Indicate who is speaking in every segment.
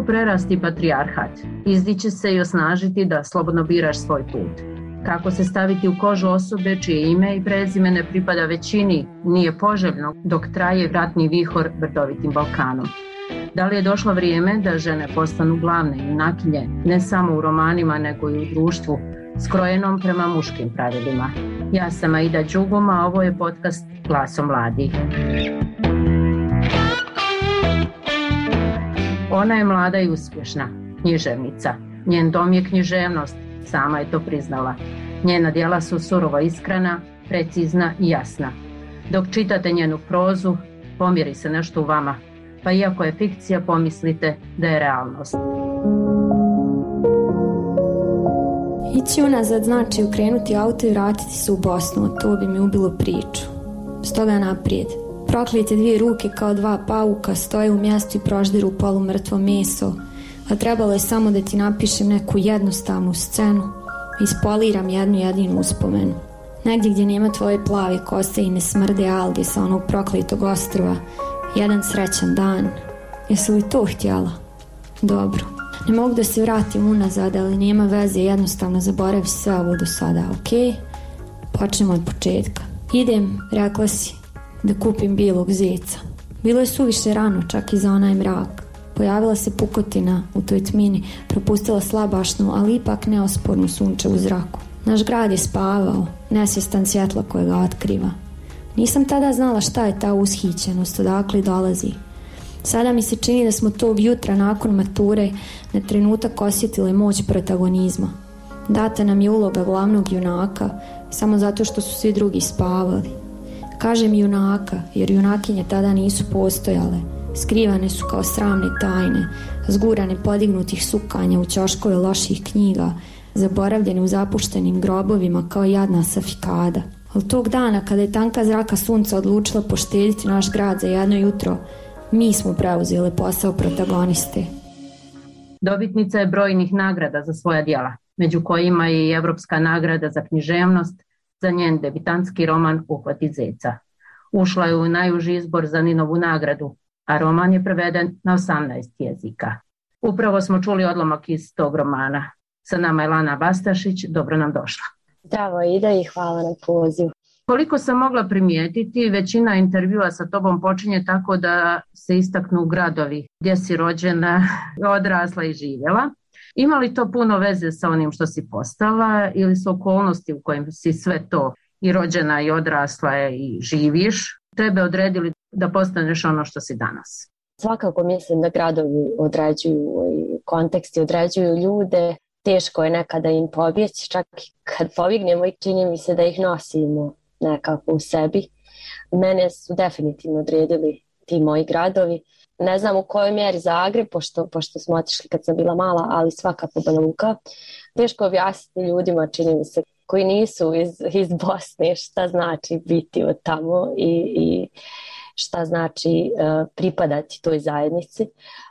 Speaker 1: prerasti patrijarhat, izdići se i osnažiti da slobodno biraš svoj put? Kako se staviti u kožu osobe čije ime i prezime ne pripada većini, nije poželjno dok traje ratni vihor brdovitim Balkanom? Da li je došlo vrijeme da žene postanu glavne junakinje, ne samo u romanima nego i u društvu, skrojenom prema muškim pravilima? Ja sam Aida Đugum, a ovo je podcast Glasom mladih. Ona je mlada i uspješna, književnica. Njen dom je književnost, sama je to priznala. Njena djela su surovo iskrena, precizna i jasna. Dok čitate njenu prozu, pomjeri se nešto u vama, pa iako je fikcija, pomislite da je realnost.
Speaker 2: Ići unazad znači okrenuti auto i vratiti se u Bosnu, to bi mi ubilo priču. Stoga naprijed. Proklete dvije ruke kao dva pauka stoje u mjestu i proždiru polumrtvo meso, a trebalo je samo da ti napišem neku jednostavnu scenu i ispoliram jednu jedinu uspomenu. Negdje gdje nema tvoje plave kose i ne smrde alge sa onog prokletog ostrva. Jedan srećan dan. Jesi li to htjela? Dobro. Ne mogu da se vratim unazad, ali nema veze, jednostavno zaboravi sve ovo do sada, ok? Počnemo od početka. Idem, rekla si, da kupim bijelog zeca. Bilo je suviše rano, čak i za onaj mrak. Pojavila se pukotina u toj tmini, propustila slabašnu, ali ipak neospornu sunče u zraku. Naš grad je spavao, nesvjestan svjetla koje ga otkriva. Nisam tada znala šta je ta ushićenost, odakle dolazi. Sada mi se čini da smo tog jutra nakon mature na trenutak osjetile moć protagonizma. Data nam je uloga glavnog junaka, samo zato što su svi drugi spavali. Kažem junaka, jer junakinje tada nisu postojale. Skrivane su kao sramne tajne, zgurane podignutih sukanja u ćoškove loših knjiga, zaboravljene u zapuštenim grobovima kao jadna safikada. Ali tog dana, kada je tanka zraka sunca odlučila poštediti naš grad za jedno jutro, mi smo preuzeli posao protagoniste.
Speaker 1: Dobitnica je brojnih nagrada za svoja djela, među kojima je i Evropska nagrada za književnost za njen debitantski roman Uhvati zeca. Ušla je u najuži izbor za Ninovu nagradu, a roman je preveden na 18 jezika. Upravo smo čuli odlomak iz tog romana. Sa nama je Lana Bastašić, dobro nam došla.
Speaker 3: Zdravo Ida i hvala na pozivu.
Speaker 1: Koliko sam mogla primijetiti, većina intervjua sa tobom počinje tako da se istaknu gradovi gdje si rođena, odrasla i živjela. Ima li to puno veze sa onim što si postala ili su okolnosti u kojim si sve to i rođena i odrasla i živiš tebe odredili da postaneš ono što si danas?
Speaker 3: Svakako mislim da gradovi određuju i konteksti određuju ljude. Teško je nekada im pobjeći, čak kad pobignemo i čini mi se da ih nosimo nekako u sebi. Mene su definitivno odredili ti moji gradovi. Ne znam u kojoj mjeri Zagreb, pošto smo otišli kad sam bila mala, ali svakako Banja Luka. Teško objasniti ljudima, čini mi se, koji nisu iz Bosne, šta znači biti od tamo i šta znači pripadati toj zajednici.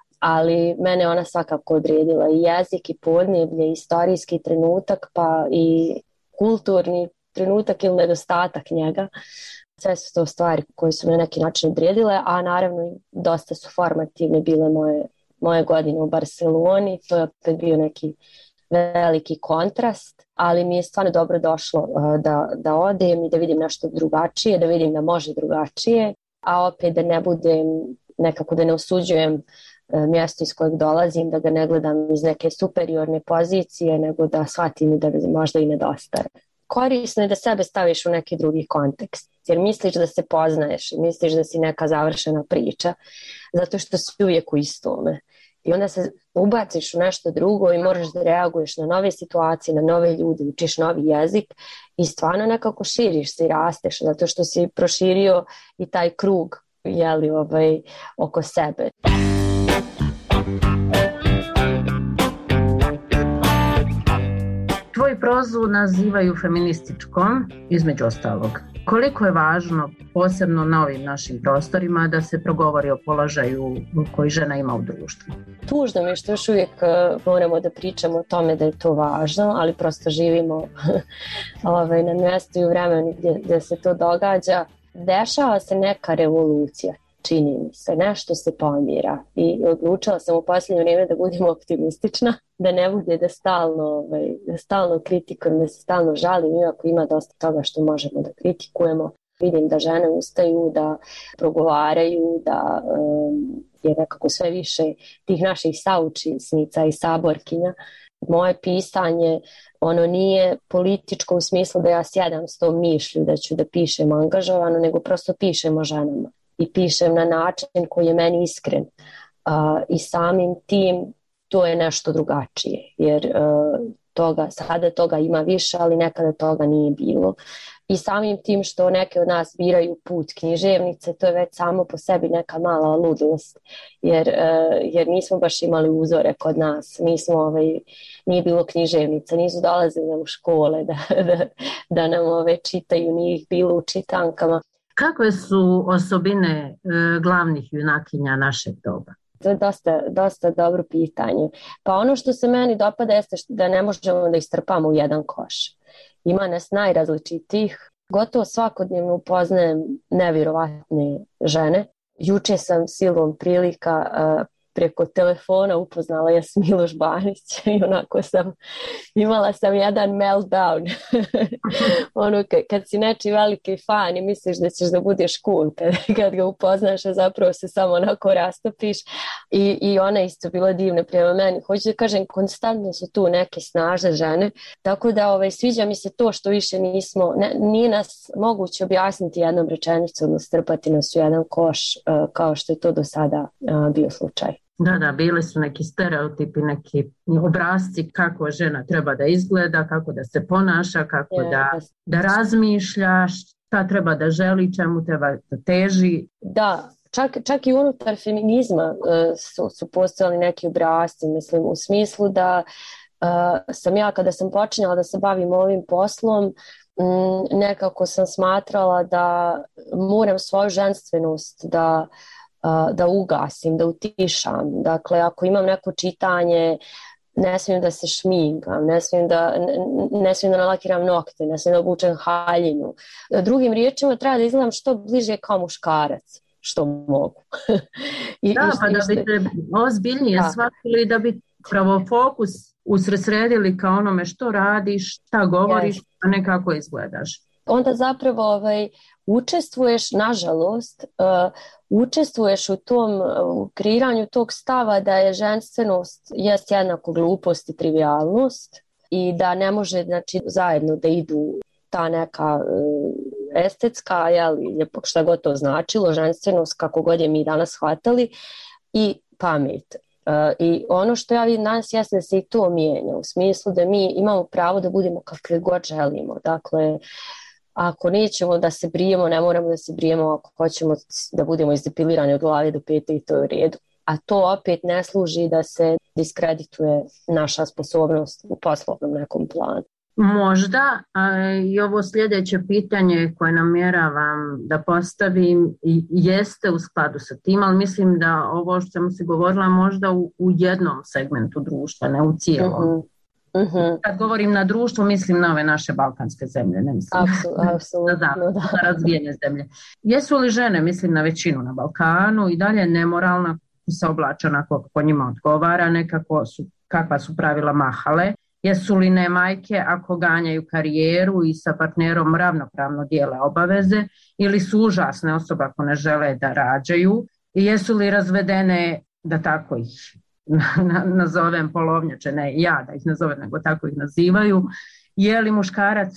Speaker 3: Ali mene ona svakako odredila i jezik i podneblje, i istorijski trenutak, pa i kulturni trenutak ili nedostatak njega. Sve su to stvari koje su me na neki način odredile, a naravno dosta su formativne bile moje godine u Barceloni. To je opet bio neki veliki kontrast, ali mi je stvarno dobro došlo da odem i da vidim nešto drugačije, da vidim da može drugačije, a opet da ne budem, nekako da ne osuđujem mjesto iz kojeg dolazim, da ga ne gledam iz neke superiorne pozicije, nego da shvatim da možda i nedostaje. Korisno je da sebe staviš u neki drugi kontekst, jer misliš da se poznaješ, misliš da si neka završena priča, zato što si uvijek u istome. I onda se ubaciš u nešto drugo i moraš da reaguješ na nove situacije, na nove ljude, učiš novi jezik i stvarno nekako širiš se i rasteš, zato što si proširio i taj krug oko sebe.
Speaker 1: Tvoju prozu nazivaju feminističkom, između ostalog. Koliko je važno, posebno na ovim našim prostorima, da se progovori o položaju koji žena ima u društvu?
Speaker 3: Tužno mi je što još uvijek moramo da pričamo o tome da je to važno, ali prosto živimo na mjestu i u vremenu gdje se to događa. Dešava se neka revolucija. čini mi se, nešto se pomira i odlučila sam u posljednje vrijeme da budem optimistična, da ne bude da stalno kritikujem, da se stalno žalim, iako ima dosta toga što možemo da kritikujemo. Vidim da žene ustaju, da progovaraju, da je nekako sve više tih naših saučesnica i saborkinja. Moje pisanje, ono nije političko u smislu da ja sjedam s tom mišlju da ću da pišem angažovano, nego prosto pišem o ženama i pišem na način koji je meni iskren. I samim tim to je nešto drugačije, jer sada toga ima više, ali nekada toga nije bilo. I samim tim što neke od nas biraju put književnice, to je već samo po sebi neka mala ludlost, jer nismo baš imali uzore kod nas, nije bilo književnica, nisu dolazili u škole da nam čitaju, nije ih bilo u čitankama.
Speaker 1: Kakve su osobine glavnih junakinja našeg doba?
Speaker 3: To je dosta dobro pitanje. Pa ono što se meni dopada jeste da ne možemo da istrpamo u jedan koš. Ima nas najrazličitijih. Gotovo svakodnevno upoznajem nevjerovatne žene. Juče sam silom prilika preko telefona upoznala Jasmilu Žbanić i imala sam jedan meltdown. Kad si nečiji veliki fan i misliš da ćeš da budeš cool kad ga upoznaš, a zapravo se samo onako rastopiš i ona isto bila divna prema meni. Hoću da kažem, konstantno su tu neke snažne žene, tako da sviđa mi se to što više nije nas moguće objasniti jednom rečenicom, strpati nas u jedan koš kao što je to do sada bio slučaj.
Speaker 1: Da, bili su neki stereotipi, neki obrasci kako žena treba da izgleda, kako da se ponaša, kako da razmišlja, šta treba da želi, čemu treba da teži.
Speaker 3: Da, čak i unutar feminizma su postojali neki obrasci, mislim, u smislu da sam ja kada sam počinjala da se bavim ovim poslom, nekako sam smatrala da moram svoju ženstvenost da ugasim, da utišam. Dakle, ako imam neko čitanje, ne smijem da se šminkam, ne smijem da nalakiram nokte, ne smijem da obučem haljinu. Drugim riječima treba da izgledam što bliže kao muškarac, što mogu.
Speaker 1: Pa da bi te ozbiljnije shvatili, da bi pravo fokus usredsredili kao onome što radiš, šta govoriš, a ne kako izgledaš.
Speaker 3: Onda zapravo učestvuješ, nažalost, učestvuješ u kreiranju tog stava da je ženstvenost jest jednako glupost i trivialnost i da ne može zajedno da idu ta neka estetska, šta god to značilo, ženstvenost kako god je mi danas shvatali, i pamet. I ono što ja vidim danas jeste da se i to mijenja, u smislu da mi imamo pravo da budemo kakve god želimo. Dakle, ako nećemo da se brijemo, ne moramo da se brijemo, ako hoćemo da budemo izdepilirani od glave do pete, i to je u redu. A to opet ne služi da se diskredituje naša sposobnost u poslovnom nekom planu.
Speaker 1: Možda, i ovo sljedeće pitanje koje namjeravam da postavim jeste u skladu sa tim, ali mislim da ovo što sam se govorila možda u jednom segmentu društva, ne u cijelom. Kad govorim na društvo, mislim na ove naše balkanske zemlje, ne mislim na razvijene zemlje. Jesu li žene, mislim na većinu na Balkanu, i dalje nemoralna, se oblače onako kako njima odgovara, kakva su pravila mahale? Jesu li ne majke ako ganjaju karijeru i sa partnerom ravnopravno dijele obaveze, ili su užasne osobe ako ne žele da rađaju? I jesu li razvedene, da tako ih nazovem, polovnjače, ne ja da ih nazovem, nego tako ih nazivaju? Je li muškarac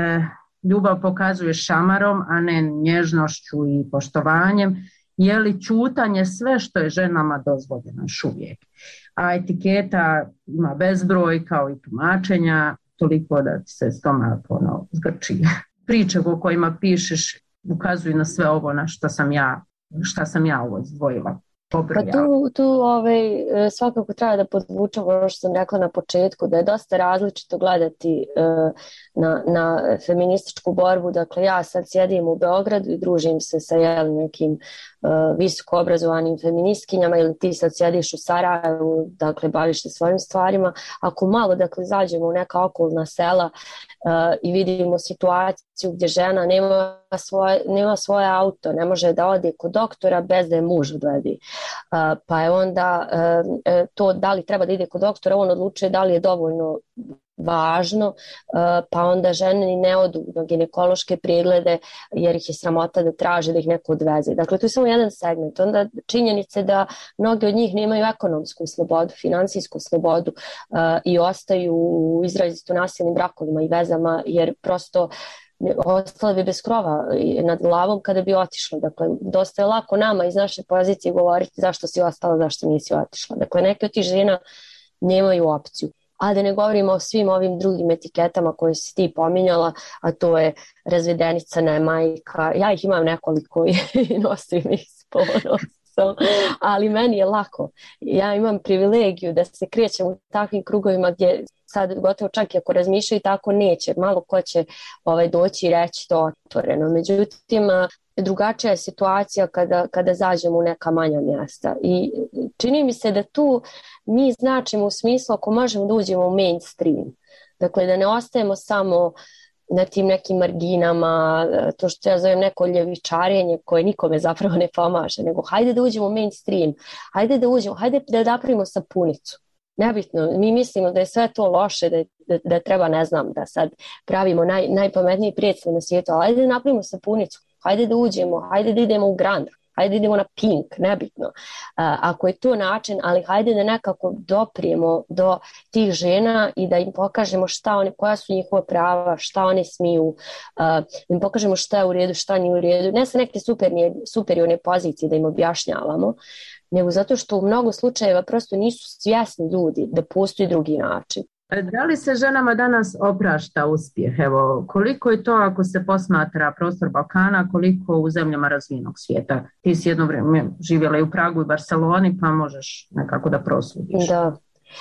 Speaker 1: ljubav pokazuje šamarom, a ne nježnošću i poštovanjem? Je li ćutanje sve što je ženama dozvoljeno još uvijek? A etiketa ima bezbroj, kao i tumačenja, toliko da se stomak zgrči. Priče o kojima pišeš ukazuju na sve ovo na šta sam ja ovo izdvojila.
Speaker 3: Pa tu svakako treba da podvučem ono što sam rekla na početku, da je dosta različito gledati na feminističku borbu. Dakle, ja sad sjedim u Beogradu i družim se sa nekim visoko obrazovanim feministkinjama, ili ti sad sjediš u Sarajevu, dakle, baviš se svojim stvarima. Ako malo, dakle, zađemo u neka okolna sela i vidimo situaciju gdje žena nema svoje auto, ne može da ode kod doktora bez da je muž odvedi. Pa je onda to da li treba da ide kod doktora, on odlučuje da li je dovoljno važno, pa onda žene ni ne odu na ginekološke preglede jer ih je sramota da traže da ih neko odveze. Dakle, to je samo jedan segment. Onda činjenice da mnogi od njih nemaju ekonomsku slobodu, finansijsku slobodu i ostaju u izrazito nasilnim brakovima i vezama, jer prosto ostala bi bez krova nad glavom kada bi otišla. Dakle, dosta je lako nama iz naše pozicije govoriti zašto si ostala, zašto nisi otišla. Dakle, neke od tih žena nemaju opciju. A da ne govorimo o svim ovim drugim etiketama koje si ti pominjala, a to je razvedenica, ne majka. Ja ih imam nekoliko i nosim ih s ponosom, ali meni je lako. Ja imam privilegiju da se krećem u takvim krugovima gdje sad gotovo čak i ako razmišljaju tako neće, malo ko će doći i reći to otvoreno. Međutim, drugačija je situacija kada zađemo u neka manja mjesta i čini mi se da tu mi značimo u smislu ako možemo da uđemo u mainstream, dakle da ne ostajemo samo na tim nekim marginama, to što ja zovem neko ljevičarenje koje nikome zapravo ne pomaže, nego hajde da uđemo u mainstream, hajde da napravimo sapunicu. Nebitno, mi mislimo da je sve to loše, da treba, ne znam, da sad pravimo najpametniji predstav na svijetu, ali hajde da napravimo sapunicu, hajde da uđemo, hajde da idemo u Grand, hajde da idemo na Pink, nebitno. Ako je to način, ali hajde da nekako doprijemo do tih žena i da im pokažemo koja su njihova prava, šta one smiju, da im pokažemo šta je u redu, šta nije u redu, ne sa neke superiorne pozicije da im objašnjavamo, nego zato što u mnogo slučajeva prosto nisu svjesni ljudi da postoji drugi način.
Speaker 1: Da li se ženama danas oprašta uspjeh? Evo, koliko je to ako se posmatra prostor Balkana, koliko u zemljama razvijenog svijeta? Ti si jedno vrijeme živjela i u Pragu i Barceloni, pa možeš nekako da prosudiš.
Speaker 3: Da,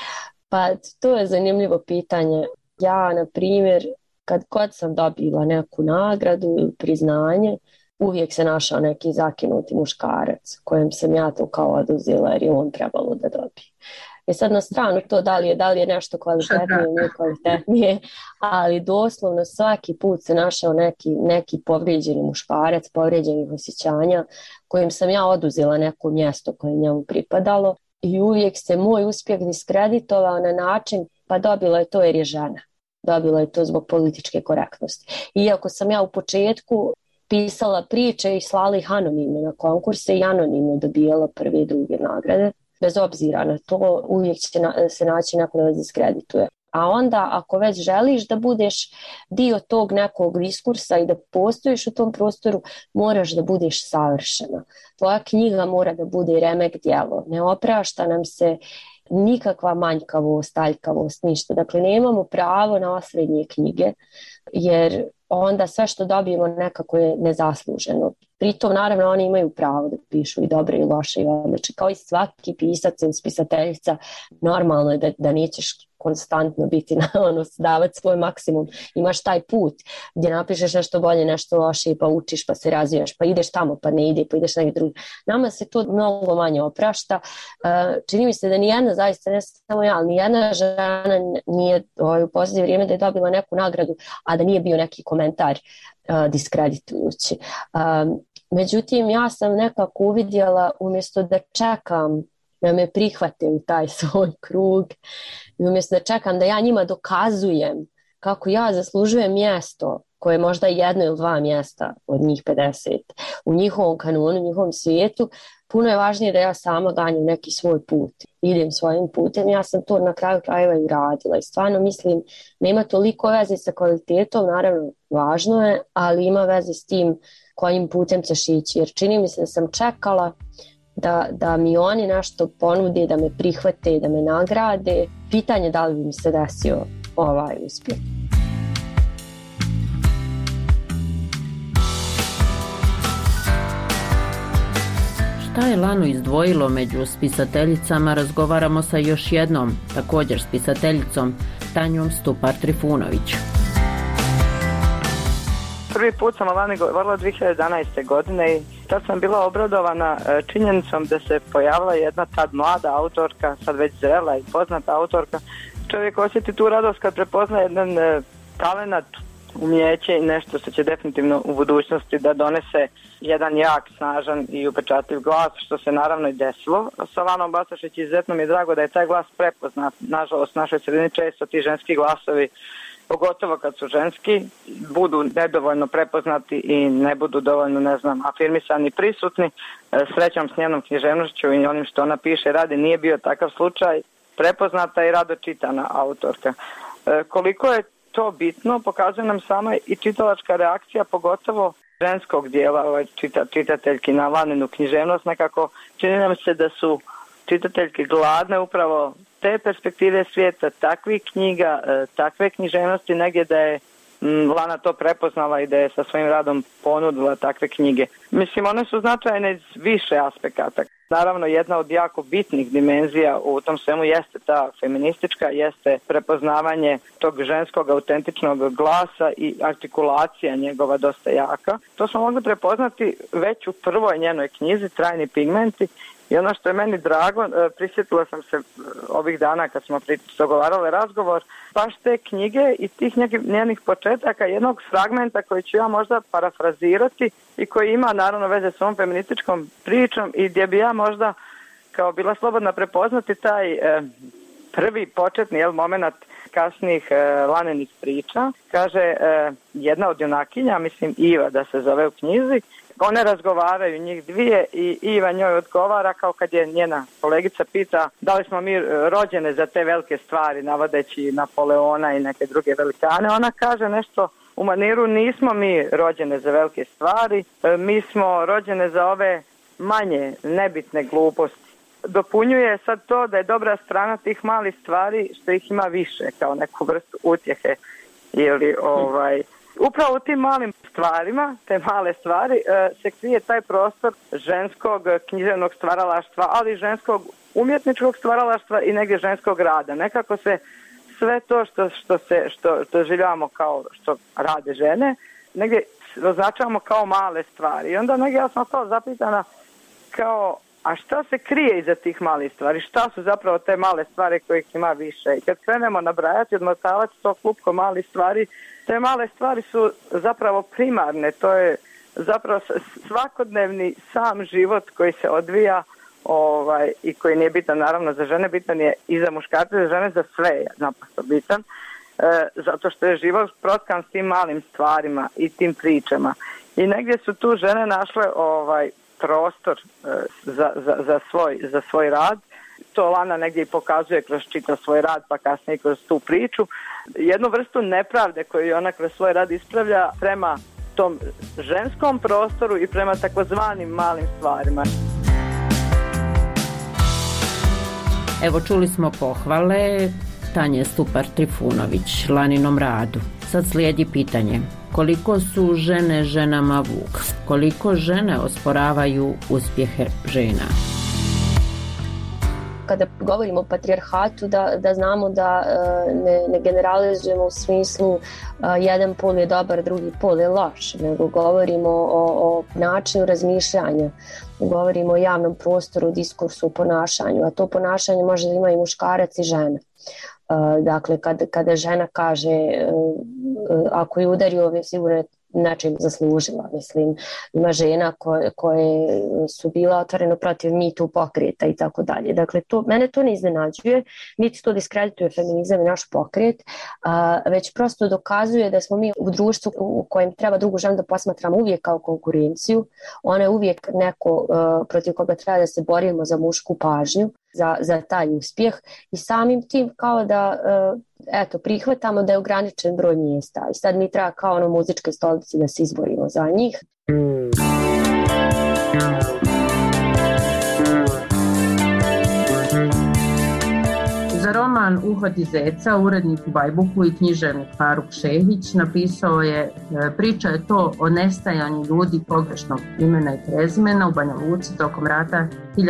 Speaker 3: pa to je zanimljivo pitanje. Ja, na primjer, kad sam dobila neku nagradu ili priznanje, uvijek se našao neki zakinuti muškarac kojem sam ja to kao oduzela jer je on trebalo da dobije. I sad na stranu to da li je nešto kvalitetnije ili nije kvalitetnije, ali doslovno svaki put se našao neki povrijeđeni muškarac, povrijeđenih osjećanja kojim sam ja oduzela neko mjesto koje njemu pripadalo i uvijek se moj uspjeh diskreditovao na način pa dobila je to jer je žena. Dobila je to zbog političke korektnosti. Iako sam ja u početku pisala priče i slala ih anonimno na konkurse i anonimno dobijala prve i druge nagrade. Bez obzira na to, uvijek će se naći neko da vas diskredituje. A onda, ako već želiš da budeš dio tog nekog diskursa i da postojiš u tom prostoru, moraš da budeš savršena. Tvoja knjiga mora da bude remek djelo. Ne oprašta nam se nikakva manjkavost, aljkavost, ništa. Dakle, nemamo pravo na osrednje knjige, jer onda sve što dobijemo nekako je nezasluženo. Pritom, naravno, oni imaju pravo da pišu i dobre i loše i odlične. Kao i svaki pisac ili spisateljica, normalno je da nećeš konstantno biti davati svoj maksimum. Imaš taj put gdje napišeš nešto bolje, nešto loše, pa učiš, pa se razvijaš, pa ideš tamo, pa ne ide, pa ideš negdje drugi. Nama se to mnogo manje oprašta. Čini mi se da nijedna, zaista ne samo ja, ali nijedna žena nije u posljednje vrijeme da je dobila neku nagradu, a da nije bio neki komentar diskreditujući. Međutim, ja sam nekako uvidjela, umjesto da čekam da me prihvate u taj svoj krug i umjesto da čekam da ja njima dokazujem kako ja zaslužujem mjesto koje je možda jedno ili dva mjesta od njih 50 u njihovom kanonu, u njihovom svijetu, puno je važnije da ja sama ganjam neki svoj put, idem svojim putem. Ja sam to na kraju krajeva i radila i stvarno mislim, nema toliko veze sa kvalitetom, naravno važno je, ali ima veze s tim kojim putem ćeš ići, jer čini mi se da sam čekala da mi oni nešto ponude, da me prihvate, da me nagrade. Pitanje da li bi mi se desio ovaj uspjeh.
Speaker 1: Šta je Lanu izdvojilo među spisateljicama, razgovaramo sa još jednom, također spisateljicom, Tanjom Stupar-Trifunović.
Speaker 4: Prvi put sam o Lani govorila 2011. godine i tad sam bila obradovana činjenicom da se pojavila jedna tad mlada autorka, sad već zrela i poznata autorka. Čovjek osjeti tu radost kad prepozna jedan talenat, umjeće i nešto što će definitivno u budućnosti da donese jedan jak, snažan i upečatljiv glas, što se naravno i desilo. Sa Lanom Bastašić izuzetno mi je drago da je taj glas prepoznat. Nažalost, u našoj sredini često ti ženski glasovi, pogotovo kad su ženski, budu nedovoljno prepoznati i ne budu dovoljno, afirmisani, prisutni. Srećom s njenom književnošću i onim što ona piše, radi, nije bio takav slučaj. Prepoznata i rado čitana autorka. Koliko je to bitno, pokazuje nam sama i čitalačka reakcija, pogotovo ženskog dijela čitateljki na Laninu književnost. Nekako čini nam se da su čitateljke gladne upravo te perspektive svijeta, takvih knjiga, takve književnosti, negdje da je Lana to prepoznala i da je sa svojim radom ponudila takve knjige. Mislim, one su značajne iz više aspekata. Naravno, jedna od jako bitnih dimenzija u tom svemu jeste ta feministička, jeste prepoznavanje tog ženskog autentičnog glasa i artikulacija njegova dosta jaka. To smo mogli prepoznati već u prvoj njenoj knjizi, Trajni pigmenti. I ono što je meni drago, prisjetila sam se ovih dana kad smo dogovarali razgovor, baš te knjige i tih njenih početaka, jednog fragmenta koji ću ja možda parafrazirati i koji ima naravno veze s ovom feminističkom pričom i gdje bi ja možda kao bila slobodna prepoznati taj prvi početni moment kasnijih Laninih priča. Kaže jedna od junakinja, mislim Iva da se zove u knjizi, one razgovaraju njih dvije i Iva njoj odgovara kao kad je njena kolegica pita da li smo mi rođene za te velike stvari, navodeći Napoleona i neke druge velikane. Ona kaže nešto u maniru, nismo mi rođene za velike stvari, mi smo rođene za ove manje nebitne gluposti. Dopunjuje sad to da je dobra strana tih malih stvari što ih ima više, kao neku vrstu utjehe ili upravo u tim malim stvarima, te male stvari, se krije taj prostor ženskog književnog stvaralaštva, ali ženskog umjetničkog stvaralaštva i negdje ženskog rada. Nekako se sve to što doživljavamo kao što rade žene, negdje označavamo kao male stvari. I onda negdje ja sam kao zapitana kao, a šta se krije iza tih malih stvari? Šta su zapravo te male stvari kojih ima više? I kad krenemo nabrajati, odmotavati to klupko malih stvari, te male stvari su zapravo primarne. To je zapravo svakodnevni sam život koji se odvija i koji nije bitan naravno za žene, bitan je i za muškarce, za žene, za sve je naprosto bitan. Zato što je život protkan s tim malim stvarima i tim pričama. I negdje su tu žene našle prostor za svoj rad. To Lana negdje i pokazuje kroz čitav svoj rad, pa kasnije kroz tu priču. Jednu vrstu nepravde koju ona kroz svoj rad ispravlja prema tom ženskom prostoru i prema takozvanim malim stvarima.
Speaker 1: Evo, čuli smo pohvale Tanje Stupar-Trifunović Laninom radu. Sad slijedi pitanje: koliko su žene ženama vuk? Koliko žene osporavaju uspjehe žena?
Speaker 3: Kada govorimo o patrijarhatu, da znamo da ne generalizujemo u smislu jedan pol je dobar, drugi pol je loš, nego govorimo o načinu razmišljanja, govorimo o javnom prostoru, diskursu, ponašanju, a to ponašanje može da ima i muškarac i žena. Dakle, kada žena kaže ako je udario, sigurno je nečim zaslužila. Mislim, ima žena koje su bila otvoreno protiv Me Too pokreta i tako dalje. Dakle, mene to ne iznenađuje, niti to diskredituje feminizam i naš pokret, već prosto dokazuje da smo mi u društvu u kojem treba drugu ženu da posmatramo uvijek kao konkurenciju. Ona je uvijek neko protiv koga treba da se borimo za mušku pažnju, za taj uspjeh i samim tim kao da prihvatamo da je ograničen broj mjesta i sad mi treba kao ono muzičke stolice da se izborimo za njih.
Speaker 1: Zar roman Uhvati zeca urednik u Bajbuku i književnik Faruk Šehić napisao je priča je to o nestajanju ljudi pogrešnog imena i prezimena u Banja Luci tokom rata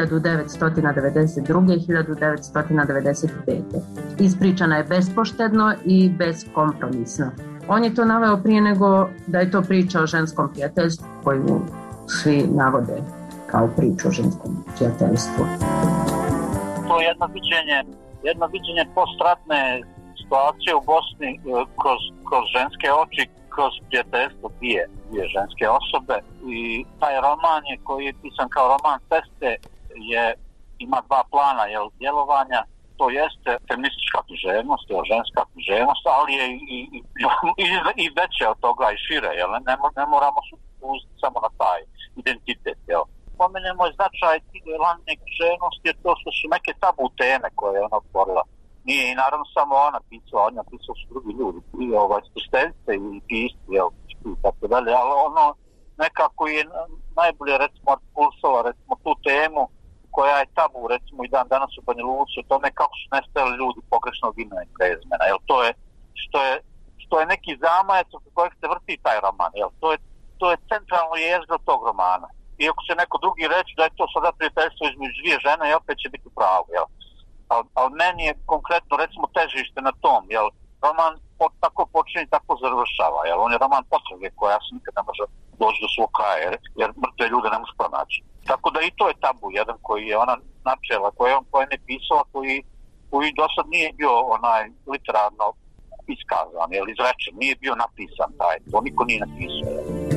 Speaker 1: 1992. i 1995. Ispričana je bespoštedno i beskompromisno. On je to naveo prije nego da je to priča o ženskom prijateljstvu koju svi navode kao priču o ženskom prijateljstvu.
Speaker 5: To je jedno viđenje postratne situacije u Bosni kroz ženske oči, kroz prijateljstvo dvije ženske osobe. I taj roman koji je pisan kao roman Ceste ima dva plana djelovanja. To jeste feministička književnost, ženska književnost, ali je i veće od toga i šire. Ne moramo se uzeti samo na taj identitet. Spomenemo je značaj lanjne književnosti jer to što su neke tabu teme koje je ona otvorila. Nije i naravno samo ona pisala, ona pisala su drugi ljudi, i spisteljice i pisci, i tako dalje, ali ono nekako je najbolje recimo artikulisala recimo tu temu koja je tabu recimo i dan danas u Banja Luci, o tome kako su nestali ljudi pogrešnog imena i prezimena. To je što je neki zamajac oko kojeg se vrti taj roman. To je centralno jezgro tog romana. Iako će neko drugi reći da je to sada prijateljstvo između dvije žene i opet će biti pravo. Ali meni je konkretno recimo težište na tom. Roman tako počinje, tako završava. On je roman potrage koja se nikad ne može doći do svog kraja jer mrtve ljude ne može pronaći. Tako da i to je tabu jedan koji je ona načela, koji je ne pisala, koji do sad nije bio literarno iskazan, izrečen, nije bio napisan taj. To niko nije napisao.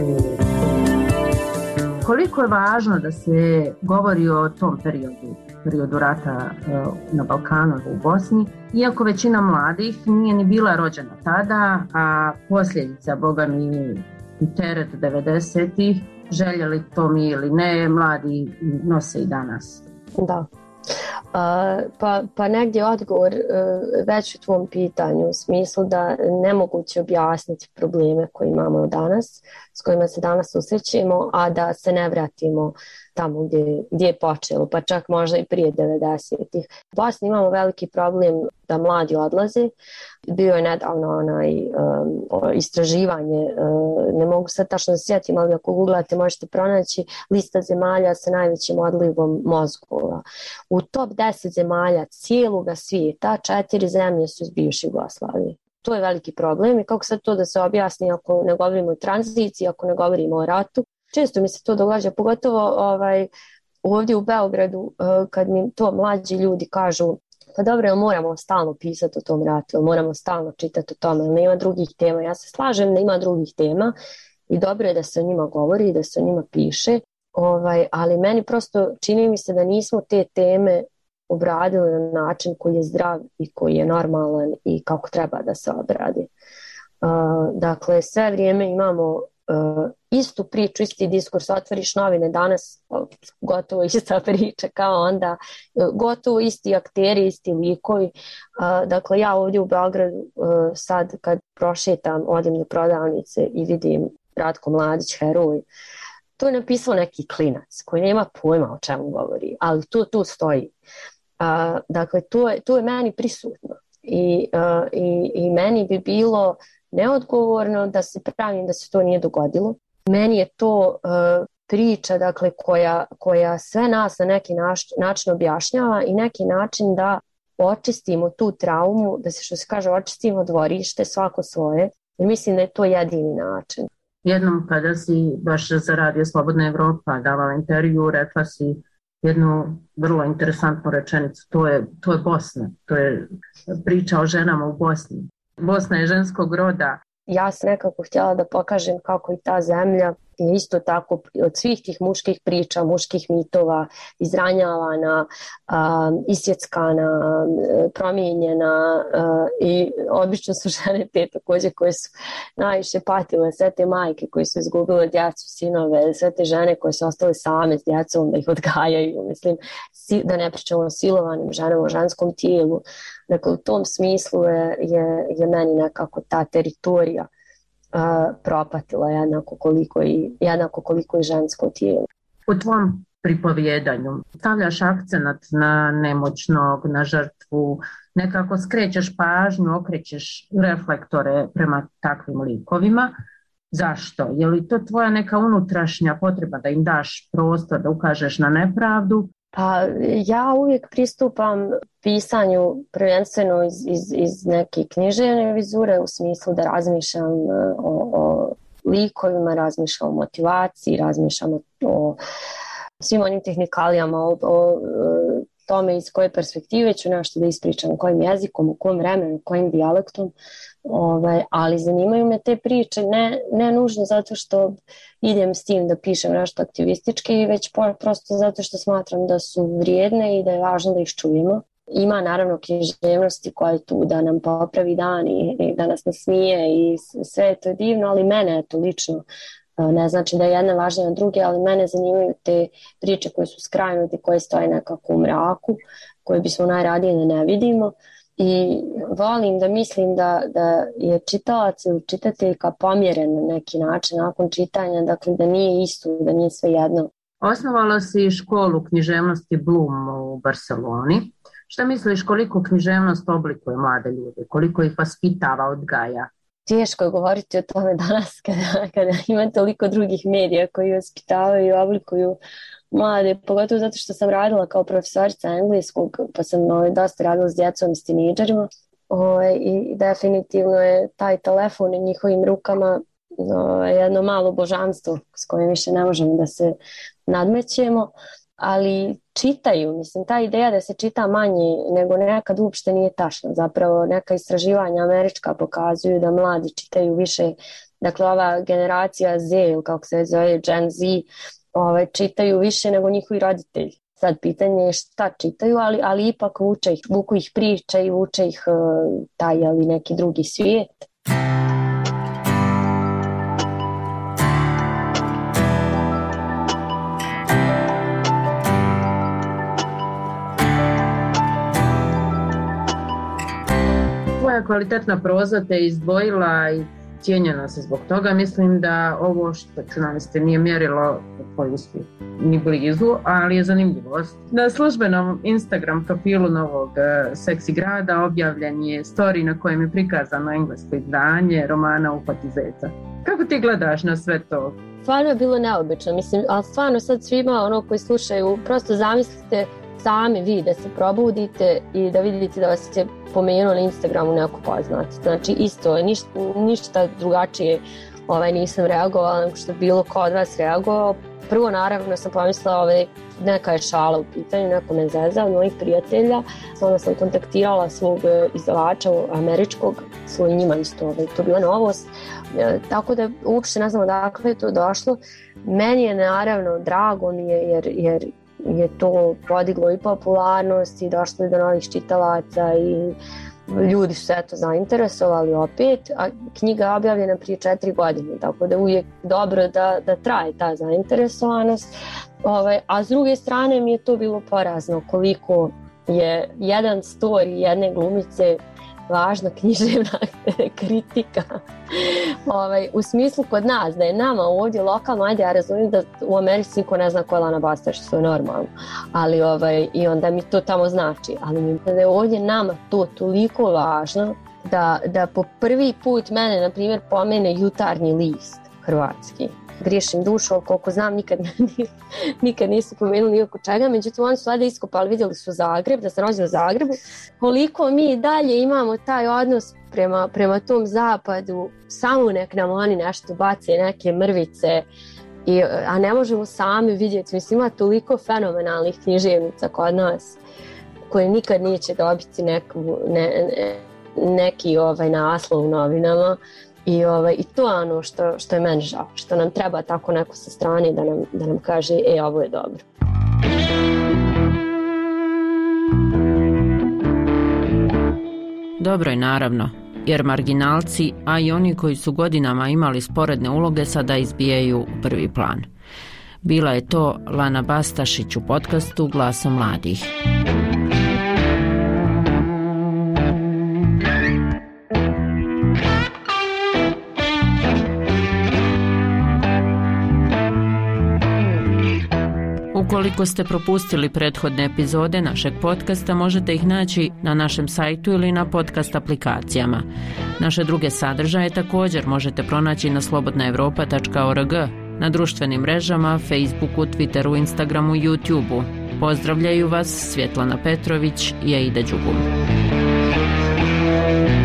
Speaker 1: Koliko je važno da se govori o tom periodu rata na Balkanu u Bosni, iako većina mladih nije ni bila rođena tada, a posljedica, boga mi, i teret 90-ih, željeli to mi ili ne, mladi nose i danas.
Speaker 3: Da. Pa negdje odgovor već u tvom pitanju u smislu da nemoguće objasniti probleme koje imamo danas, s kojima se danas susrećemo, a da se ne vratimo tamo gdje je počelo, pa čak možda i prije 90-ih. U Bosni imamo veliki problem da mladi odlaze. Bio je nedavno istraživanje, ne mogu sad tačno da se sjetim, ali ako googlate možete pronaći lista zemalja sa najvećim odlivom mozgova. U top 10 zemalja cijelog svijeta 4 zemlje su iz bivše Jugoslavije. To je veliki problem i kako sad to da se objasni ako ne govorimo o tranziciji, ako ne govorimo o ratu. Često mi se to događa, pogotovo ovdje u Beogradu kad mi to mlađi ljudi kažu pa dobro, moramo stalno pisati o tom ratu, moramo stalno čitati o tome, nema drugih tema. Ja se slažem da ima drugih tema i dobro je da se o njima govori i da se o njima piše, ali meni prosto čini mi se da nismo te teme obradili na način koji je zdrav i koji je normalan i kako treba da se obradi. Dakle, sve vrijeme imamo istu priču, isti diskurs, otvoriš novine danas, gotovo ista priča kao onda, gotovo isti akteri, isti likovi. Dakle, ja ovdje u Beogradu sad kad prošetam, odim do prodavnice i vidim Ratko Mladić, heroj, to je napisao neki klinac koji nema pojma o čemu govori, ali tu stoji. Dakle, to je meni prisutno i meni bi bilo neodgovorno da se pravim da se to nije dogodilo. Meni je to priča, dakle, koja sve nas na neki način objašnjava i neki način da očistimo tu traumu, da se, što se kaže, očistimo dvorište svako svoje. I mislim da je to jedini način.
Speaker 1: Jednom kada si baš za Radio Slobodna Evropa davala intervju, rekla si jednu vrlo interesantnu rečenicu. To je Bosna. To je priča o ženama u Bosni. Bosna je ženskog roda.
Speaker 3: Ja sam nekako htjela da pokažem kako i ta zemlja je isto tako od svih tih muških priča, muških mitova izranjavana, isjeckana, promijenjena i obično su žene te također koje su najviše patile, sve te majke koje su izgubile djecu, sinove, sve te žene koje su ostale same s djecom da ih odgajaju, mislim, da ne pričamo o silovanim ženama, o ženskom tijelu. Dakle, u tom smislu je meni nekako ta teritorija propatila jednako koliko i žensko tijelo.
Speaker 1: U tvom pripovjedanju. Stavljaš akcenat na nemoćnog, na žrtvu, nekako skrećeš pažnju, okrećeš reflektore prema takvim likovima. Zašto? Je li to tvoja neka unutrašnja potreba da im daš prostor, da ukažeš na nepravdu?
Speaker 3: Pa ja uvijek pristupam pisanju prvenstveno iz neke književne vizure, u smislu da razmišljam o likovima, razmišljam o motivaciji, razmišljam o svim onim tehnikalijama, o tome iz koje perspektive ću nešto da ispričam, kojim jezikom, u kom vremenu, kojim dijalektom. Ali zanimaju me te priče ne nužno zato što idem s tim da pišem nešto aktivistički, već prosto zato što smatram da su vrijedne i da je važno da ih čujemo. Ima naravno književnosti koja je tu da nam popravi dan i da nas nasmije i sve je to divno, ali mene je to lično. Ne znači da je jedna važnija od druge, ali mene zanimaju te priče koje su skrajnute, koje stoje nekako u mraku, koje bismo najradije da ne vidimo. I volim da mislim da je čitalac ili čitateljka pomjeren na neki način nakon čitanja, dakle da nije isto, da nije sve jedno.
Speaker 1: Osnovala si školu književnosti Bloom u Barceloni. Šta misliš koliko književnost oblikuje mlade ljude, koliko ih vaspitava, odgaja?
Speaker 3: Teško je govoriti o tome danas kada ima toliko drugih medija koji vaspitavaju i oblikuju mlade, pogotovo zato što sam radila kao profesorica engleskog, pa sam dosta radila s djecom i s teenagerima i definitivno je taj telefon u njihovim rukama jedno malo božanstvo s kojim više ne možemo da se nadmećemo, ali čitaju, mislim, ta ideja da se čita manje nego nekad uopšte nije tačna. Zapravo neka istraživanja američka pokazuju da mladi čitaju više, dakle ova generacija Z, ili kako se zove Gen Z, čitaju više nego njihovi roditelji. Sad pitanje je šta čitaju, ali ipak vuku ih priče i vuče ih taj ili neki drugi svijet.
Speaker 1: Tvoja kvalitetna proza te izdvojila i cijenjena se zbog toga. Mislim da ovo što ću navesti nije mjerilo tvoj uspjeh ni blizu, ali je zanimljivost. Na službenom Instagram profilu Novog seksi grada objavljen je story na kojem je prikazano englesko izdanje romana Uhvati zeca. Kako ti gledaš na sve to?
Speaker 3: Stvarno je bilo neobično, mislim, ali stvarno sad svima koji slušaju, prosto zamislite sami vi da se probudite i da vidite da vas je pomenuo na Instagramu neko poznati. Znači isto, ništa drugačije nisam reagovala nego što bilo ko od vas reagovao. Prvo naravno sam pomislila neka je šala u pitanju, neko me zeza od mojih prijatelja. Onda sam kontaktirala svog izdavača američkog, svoj njima isto, to bila novost. Tako da uopšte ne znam odakle je to došlo. Meni je naravno drago mi je jer je to podiglo i popularnost i došlo do novih čitalaca i ljudi su se zainteresovali opet, a knjiga je objavljena prije 4 godine, tako da uvijek dobro da traje ta zainteresovanost. A s druge strane mi je to bilo porazno koliko je jedan story jedne glumice važna književna kritika. U smislu kod nas, da je nama ovdje lokalno, ajde ja razumijem da u Americi niko ne zna ko je Lana Bastaš, što je normalno, ali i onda mi to tamo znači, ali da je ovdje nama to toliko važno da po prvi put mene, na primjer, pomene Jutarnji list hrvatski. Griješim dušu, koliko znam, nikad nisu pomenuli oko čega, međutim oni su sada iskopali, vidjeli su Zagreb, da se nalazi u Zagrebu, koliko mi dalje imamo taj odnos prema tom zapadu, samo nek nam oni nešto bace, neke mrvice, a ne možemo sami vidjeti, mislim ima toliko fenomenalnih književnica kod nas, koje nikad neće dobiti neki naslov u novinama. I to je ono što je meni žao, što nam treba tako neko sa strane da nam kaže ovo je dobro.
Speaker 6: Dobro je naravno, jer marginalci, a i oni koji su godinama imali sporedne uloge sada izbijaju u prvi plan. Bila je to Lana Bastašić u podcastu Glasom mladih. Ukoliko ste propustili prethodne epizode našeg podcasta, možete ih naći na našem sajtu ili na podcast aplikacijama. Naše druge sadržaje također možete pronaći na slobodnaevropa.org, na društvenim mrežama, Facebooku, Twitteru, Instagramu i YouTubeu. Pozdravljaju vas Svjetlana Petrović i Aida Đugum.